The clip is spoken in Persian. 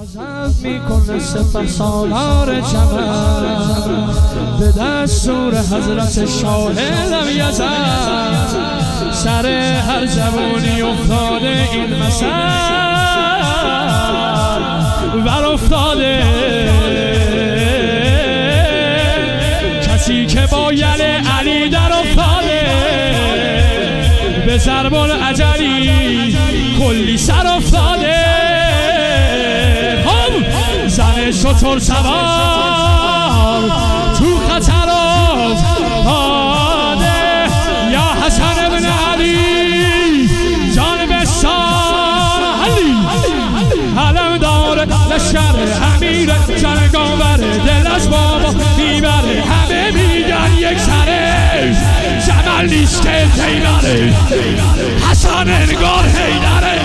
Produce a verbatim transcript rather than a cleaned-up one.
غضب میکنه سپه سالار جمل به دستور حضرت شاه لم یزل سر هر زبونی افتاده این مثل ور افتاده کسی که با یل علی در افتاده به ضرب العجلی کلی سر افتاده زن شتر سوار تو خطر افتاده یا حسن ابن علی جانب ساحلی علم دار لشکر امیر جنگاور دل از بابا میبره همه میگن یک سره جمل نیست که تیمره حسن انگار حیدره